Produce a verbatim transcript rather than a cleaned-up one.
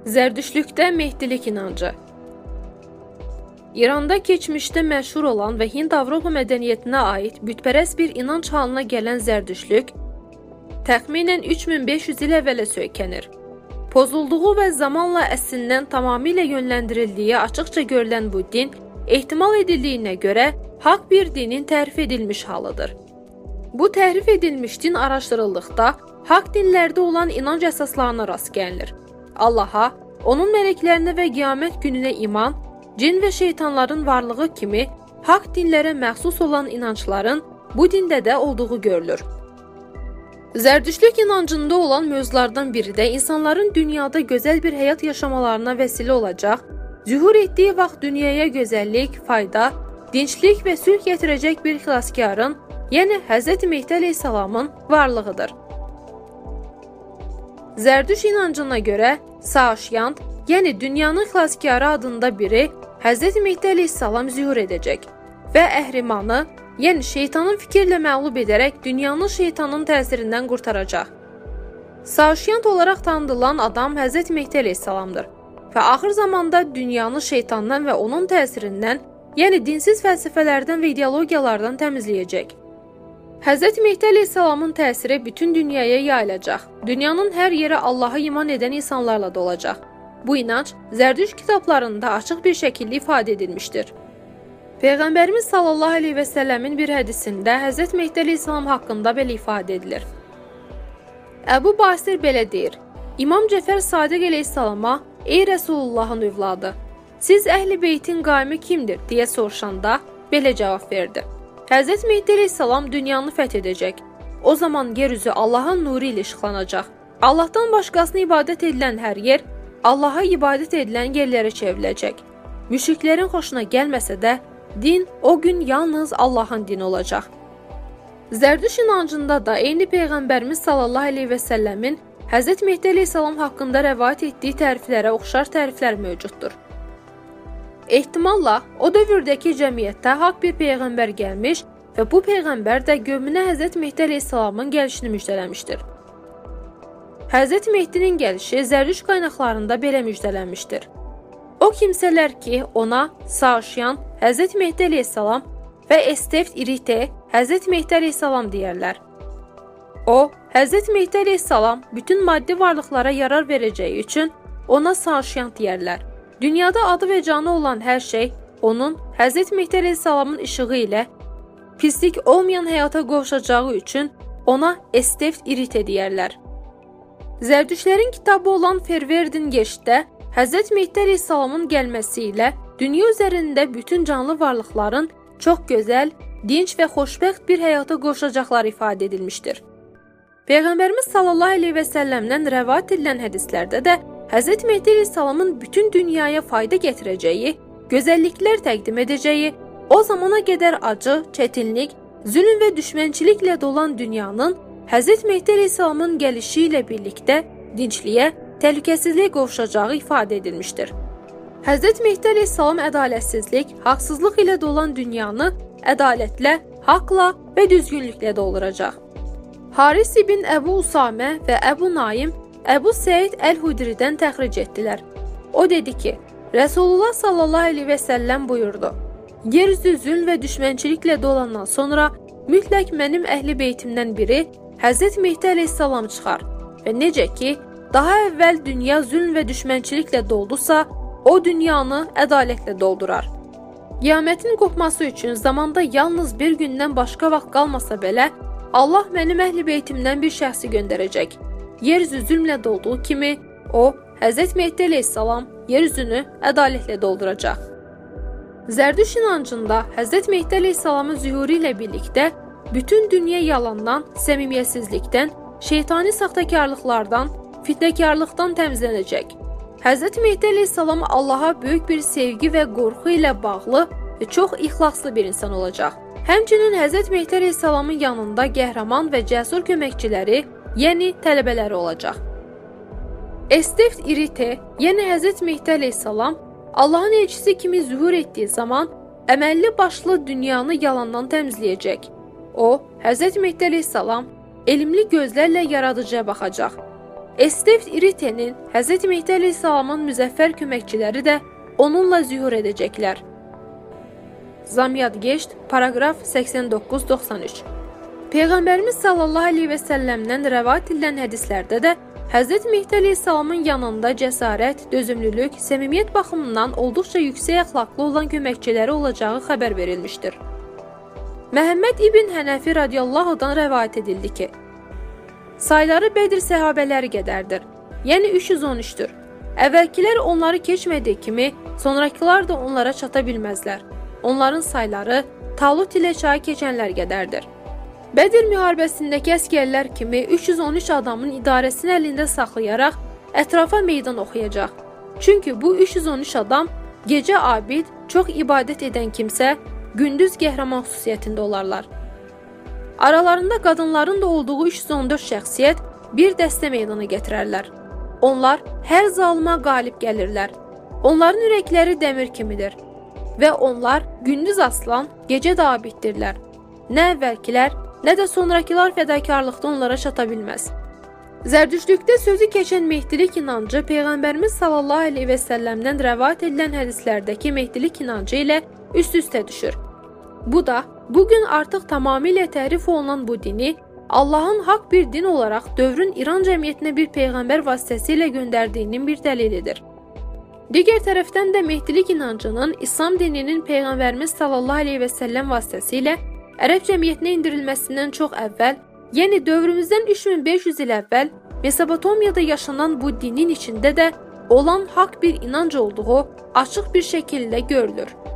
Zərdüştlükdə Mehdilik inancı. İranda keçmişdə məşhur olan və Hind-Avropa mədəniyyətinə aid bütpərəst bir inanc halına gələn zərdüştlük təxminən üç min beş yüz il əvvələ söykənir. Pozulduğu və zamanla əslindən tamamilə yönləndirildiyi açıqca görülən bu din, ehtimal edildiyinə görə haqq bir dinin tərif edilmiş halıdır. Bu tərif edilmiş din araşdırıldıqda haqq dinlərdə olan inanc əsaslarına rast gəlinir. Allaha, onun mələklərinə və qiyamət gününə iman, cin və şeytanların varlığı kimi haqq dinlərə məxsus olan inancların bu dində də olduğu görülür. Zərdüştlük inancında olan mövzulardan biri də insanların dünyada gözəl bir həyat yaşamalarına vəsilə olacaq, zühur etdiyi vaxt dünyaya gözəllik, fayda, dinçlik və sülh gətirəcək bir xilaskarın, yəni Həzrəti Mehdi əleyhissalamın varlığıdır. Zərdüşt inancına görə Saşyant, yəni dünyanın xilaskarı adında biri Həzrəti Mehdi əleyhissalam zühur edəcək və Əhrimanı, yəni şeytanın fikirlə məğlub edərək dünyanın şeytanın təsirindən qurtaracaq. Saşyant olaraq tanıdılan adam Həzrəti Mehdi əleyhissalamdır və axır zamanda dünyanı şeytandan və onun təsirindən, yəni dinsiz fəlsəfələrdən və ideologiyalardan təmizləyəcək. Həzrəti Mehdi əleyhissalamın təsiri bütün dünyaya yayılacaq. Dünyanın hər yeri Allaha iman edən insanlarla dolacaq. Bu inanc Zərdüşt kitablarında açıq bir şəkildə ifadə edilmişdir. Peyğəmbərimiz sallallahu əleyhi və səlləmin bir hədisində Həzrəti Mehdi əleyhissalam haqqında belə ifadə edilir. Əbu Basir belə deyir: İmam Cəfər Sadiq əleyhissalama: "Ey Rəsulullahın övladı, siz əhl-i beytin qaimi kimdir?" deyə soruşanda belə cavab verdi: Həzrəti Mehdi əleyhissalam dünyanı fəth edəcək. O zaman yeryüzü Allahın nuru ilə işıqlanacaq. Allahdan başqasına ibadət edilən hər yer Allaha ibadət edilən yerlərə çevriləcək. Müşriklərin xoşuna gəlməsə də, din o gün yalnız Allahın dini olacaq. Zərdüşt inancında da eyni Peyğəmbərimiz sallallahu əleyhi və səlləmin Həzrəti Mehdi əleyhissalam haqqında rəvayət etdiyi təriflərə oxşar təriflər mövcuddur. Ehtimalla o dövrdəki cəmiyyətdə haqq bir peyğəmbər gəlmiş və bu peyğəmbər də qövmünə Həzrəti Mehdi əleyhissalamın gəlişini müjdələmişdir. Həzrəti Mehdinin gəlişi Zərdüşt qaynaqlarında belə müjdələnmişdir. O kimsələr ki, ona Saşyan, Həzrəti Mehdi əleyhissalam və Esteft İrite, Həzrəti Mehdi əleyhissalam deyərlər. O, Həzrəti Mehdi əleyhissalam bütün maddi varlıqlara yarar verəcəyi üçün ona Saşyan deyərlər. Dünyada adı və canı olan hər şey onun Həzrəti Mehdi əleyhissalamın işığı ilə pislik olmayan həyata qovuşacağı üçün ona Esteft İrite deyərlər. Zərdüştlərin kitabı olan Ferverdin Geçdə Həzrəti Mehdi əleyhissalamın gəlməsi ilə dünya üzərində bütün canlı varlıqların çox gözəl, dinç və xoşbəxt bir həyata qovuşacaqları ifadə edilmişdir. Peyğəmbərimiz sallallahu əleyhi və səlləmdən rəvayət edilən hədislərdə də Həzrəti Mehdi əleyhissalamın bütün dünyaya fayda gətirəcəyi, gözəlliklər təqdim edəcəyi, o zamana qədər acı, çətinlik, zülm və düşmənçiliklə dolan dünyanın Həzrəti Mehdi əleyhissalamın gəlişi ilə birlikdə dinçliyə, təhlükəsizliyə qovuşacağı ifadə edilmişdir. Həzrəti Mehdi əleyhissalam ədalətsizlik, haqsızlıq ilə dolan dünyanı ədalətlə, haqla və düzgünlüklə dolduracaq. Haris ibn Əbu Usamə və Əbu Naim Əbu Səid Əl-Hudridən təxric etdilər. O dedi ki, Rəsulullah sallallahu əleyhi və səlləm buyurdu: Yeryüzü zülm və düşmənçiliklə dolandan sonra mütləq mənim əhli beytimdən biri Həzrəti Mehdi əleyhissalam çıxar və necə ki, daha əvvəl dünya zülm və düşmənçiliklə doldusa, o dünyanı ədalətlə doldurar. Qiyamətin qopması üçün zamanda yalnız bir gündən başqa vaxt qalmasa belə, Allah mənim əhli beytimdən bir şəxsi göndərəcək. Yeryüzü zülmlə dolduğu kimi, o, Həzrəti Mehdi əleyhissalam yeryüzünü ədalətlə dolduracaq. Zərdüşt inancında Həzrəti Mehdi əleyhissalamın zühuru ilə birlikdə bütün dünya yalandan, səmimiyyətsizlikdən, şeytani saxtakarlıqlardan, fitnəkarlıqdan təmizlənəcək. Həzrəti Mehdi əleyhissalam Allaha böyük bir sevgi və qorxu ilə bağlı və çox ixlaslı bir insan olacaq. Həmçinin Həzrəti Mehdi əleyhissalamın yanında qəhrəman və cəsur köməkçiləri, yəni tələbələri olacaq. Esteft İrite, yəni Həzrəti Mehdi əleyhissalam Allahın elçisi kimi zühur etdiyi zaman əməlli başlı dünyanı yalandan təmizləyəcək. O, Həzrəti Mehdi əleyhissalam elmli gözlərlə yaradıcıya baxacaq. Estevd İrite'nin Hz. Mehdi Aleyhisselamın müzəffər köməkçiləri də onunla zühur edəcəklər. Zamyad-Geşt, paragraf səksən doqquz doxsan üç. Peyğəmbərimiz sallallahu aleyhi və səlləmdən rəvat edilən hədislərdə də Hz. Mehdi Aleyhisselamın yanında cəsarət, dözümlülük, səmimiyyət baxımından olduqca yüksək əxlaqlı olan köməkçiləri olacağı xəbər verilmişdir. Məhəmməd İbn Hənəfi radiyallahu-dan rəvayət edildi ki, sayları Bədir səhabələri qədərdir, yəni üç yüz on üçdür. Əvvəlkilər onları keçmədiyi kimi, sonrakılar da onlara çata bilməzlər. Onların sayları Talut ilə çayı keçənlər qədərdir. Bədir müharibəsindəki əskərlər kimi üç yüz on üç adamın idarəsini əlində saxlayaraq ətrafa meydan oxuyacaq. Çünki bu üç yüz on üç adam gecə abid, çox ibadət edən kimsə, gündüz qəhrəman xüsusiyyətində olarlar. Aralarında qadınların da olduğu üç yüz on dörd şəxsiyyət bir dəstə meydana gətirərlər. Onlar hər zalıma qalib gəlirlər. Onların ürəkləri dəmir kimidir və onlar gündüz aslan, gecə də abiddirlər. Nə əvvəlkilər, nə də sonrakılar fədakarlıqda onlara çata bilməz. Zərdüştlükdə sözü keçən mehdilik inancı Peyğəmbərimiz sallallahu aleyhi və səlləmdən rəvat edilən hədislərdəki mehdilik inancı ilə üst-üstə düşür. Bu da, bugün artıq tamamilə tərif olunan bu dini Allahın haqq bir din olaraq dövrün İran cəmiyyətinə bir peyğəmbər vasitəsilə göndərdiyinin bir dəlilidir. Digər tərəfdən də mehdilik inancının İslam dininin Peyğəmbərimiz sallallahu aleyhi və səlləm vasitəsilə Ərəb cəmiyyətinə indirilməsindən çox əvvəl, yəni dövrümüzdən üç min beş yüz il əvvəl Mesopotamiyada yaşanan bu dinin içində də olan haqq bir inanc olduğu açıq bir şəkildə görülür.